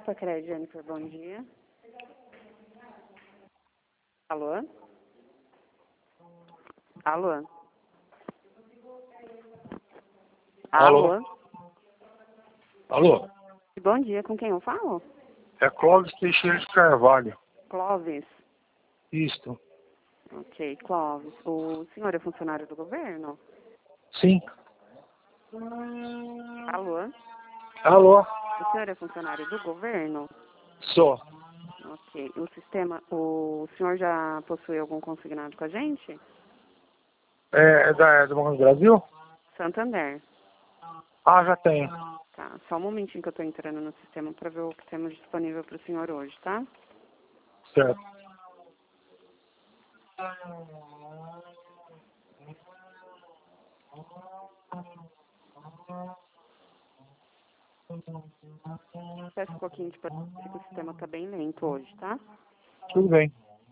Cartacred, Jennifer, bom dia. Alô? Alô? Alô? Alô? Bom dia, com quem eu falo? É Clóvis Teixeira de Carvalho. Clóvis. Isto. Ok, Clóvis. O senhor é funcionário do governo? Sim. Alô? Alô? O senhor é funcionário do governo? Sou. Ok. O senhor já possui algum consignado com a gente? É do Banco do Brasil? Santander. Ah, já tenho. Tá, só um momentinho que eu estou entrando no sistema para ver o que temos disponível para o senhor hoje, tá? Certo. Peço um pouquinho de paciência, que o sistema está bem lento hoje, tá? Tudo bem.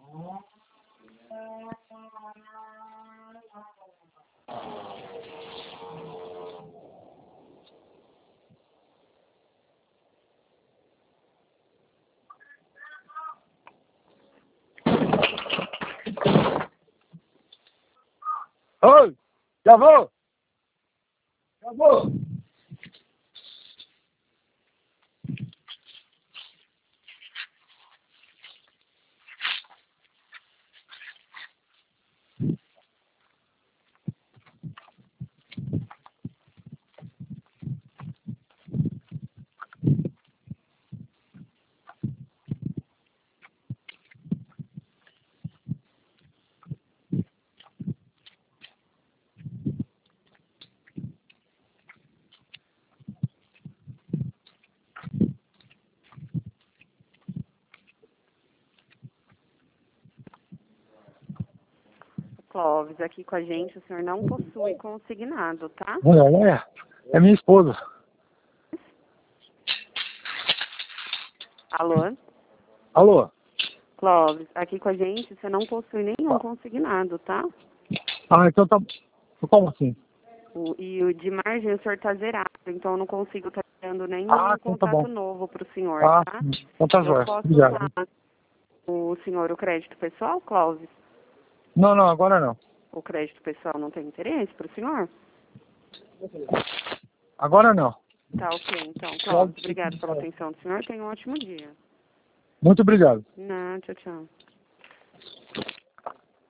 Oi! Já vou! Já vou! Clóvis, aqui com a gente, o senhor não possui consignado, tá? Olha, é minha esposa. Alô? Alô? Clóvis, aqui com a gente, você não possui nenhum consignado, tá? Ah, então tá. Como assim? E o de margem o senhor está zerado, então eu não consigo estar dando nenhum Então tá contato bom. novo para o senhor, Ah, tá? então tá Eu jóia. posso Obrigado. usar o senhor o crédito pessoal, Clóvis? Não, agora não. O crédito pessoal não tem interesse para o senhor? Agora não. Tá, ok. Então, Clóvis, obrigado pela atenção do senhor. Tenha um ótimo dia. Muito obrigado. Não, tchau, tchau.